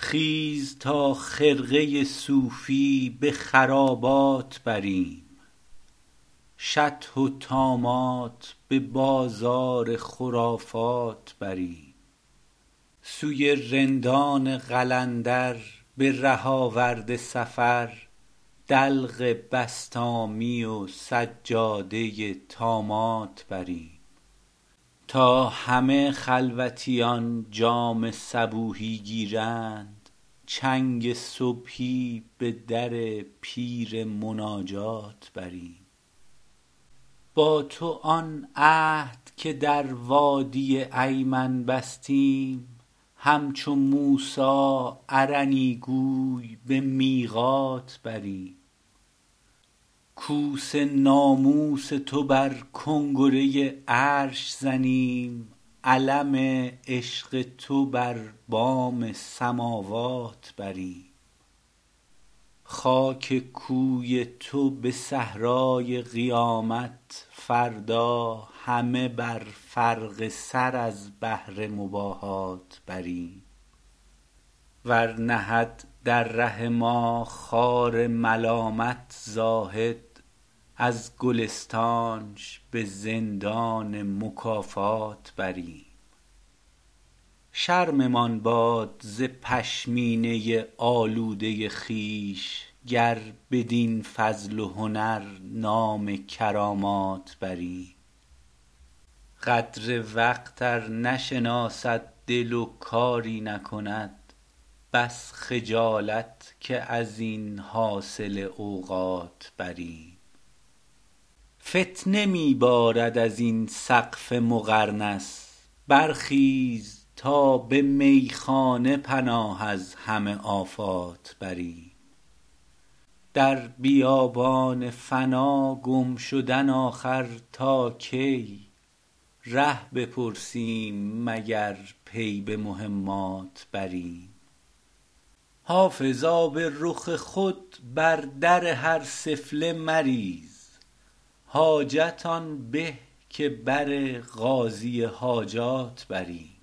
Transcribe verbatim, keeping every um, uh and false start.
خیز تا خرقه صوفی به خرابات بریم، شطح و طامات به بازار خرافات بریم. سوی رندان قلندر به ره آورده سفر، دلق بسطامی و سجاده طامات بریم. تا همه خلوتیان جام صبوحی گیرند، چنگ صبحی به در پیر مناجات بریم. با تو آن عهد که در وادی ایمن بستیم، همچو موسی ارنی گوی به میقات بریم. کوس ناموس تو بر کنگره عرش زنیم، علم عشق تو بر بام سماوات بریم. خاک کوی تو به صحرای قیامت فردا، همه بر فرق سر از بهر مباهات بریم. ور نهد در ره ما خار ملامت زاهد، از گلستانش به زندان مکافات بریم. شرممان باد ز پشمینه آلوده خویش، گر بدین فضل و هنر نام کرامات بریم. قدر وقت ار نشناسد دل و کاری نکند، بس خجالت که ازین حاصل اوقات بریم. فتنه می بارد ازین سقف مقرنس، برخیز تا به میخانه پناه از همه آفات بریم. در بیابان فنا گم شدن آخر تا کی، ره بپرسیم مگر پی به مهمات بریم. حافظا به رخ خود بر در هر سفله مریز، حاجت آن به که بر قاضی حاجات بریم.